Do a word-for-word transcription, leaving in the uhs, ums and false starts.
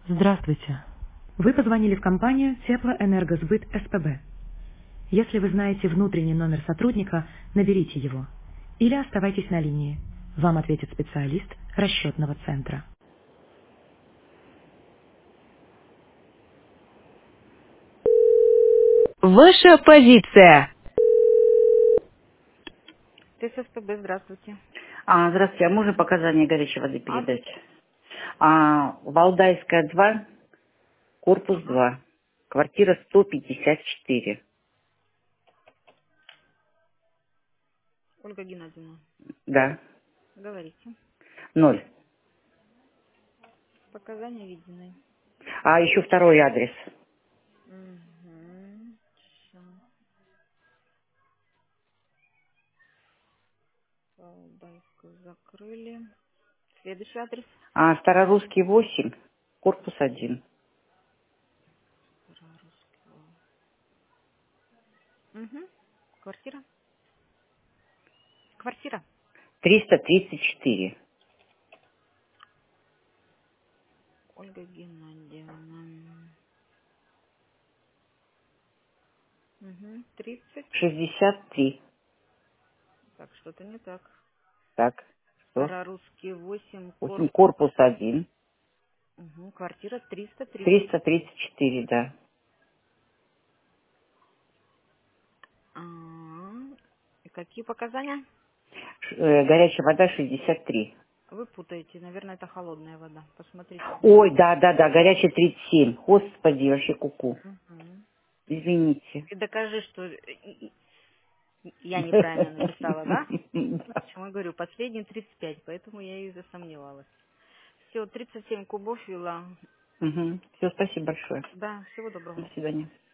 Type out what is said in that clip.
Здравствуйте. Вы позвонили в компанию Теплоэнергосбыт СПБ. Если вы знаете внутренний номер сотрудника, наберите его. Или оставайтесь на линии. Вам ответит специалист расчетного центра. Ваша позиция. ТССПБ, здравствуйте. А, здравствуйте, а можно показания горячей воды Адрес? передать? А, Валдайская, два, корпус Ага. два, квартира сто пятьдесят четыре. Ольга Геннадьевна, Да, говорите. ноль. Показания видены. А еще второй адрес. Угу. Валдайскую закрыли. Следующий адрес. А, Старорусский, восемь, корпус один. Угу. Квартира? Квартира. триста тридцать четыре. Ольга Геннадьевна. Угу. тридцать. шестьдесят три. Так, что-то не так. Так, что? Старорусский восемь, восемь, корпус. корпус один. Угу. Квартира триста тридцать. триста тридцать четыре, да. А, и какие показания? Ш- э, горячая вода шестьдесят три. Вы путаете, наверное, это холодная вода. Посмотрите Ой, внимательно. да, да, да, горячая тридцать семь. Господи, вообще куку. Угу. Извините. И докажи, что и- и- я неправильно написала, да? Почему я говорю, последний тридцать пять, поэтому я и засомневалась. Все, тридцать семь кубов вела. Все, спасибо большое. Да, всего До доброго. свидания.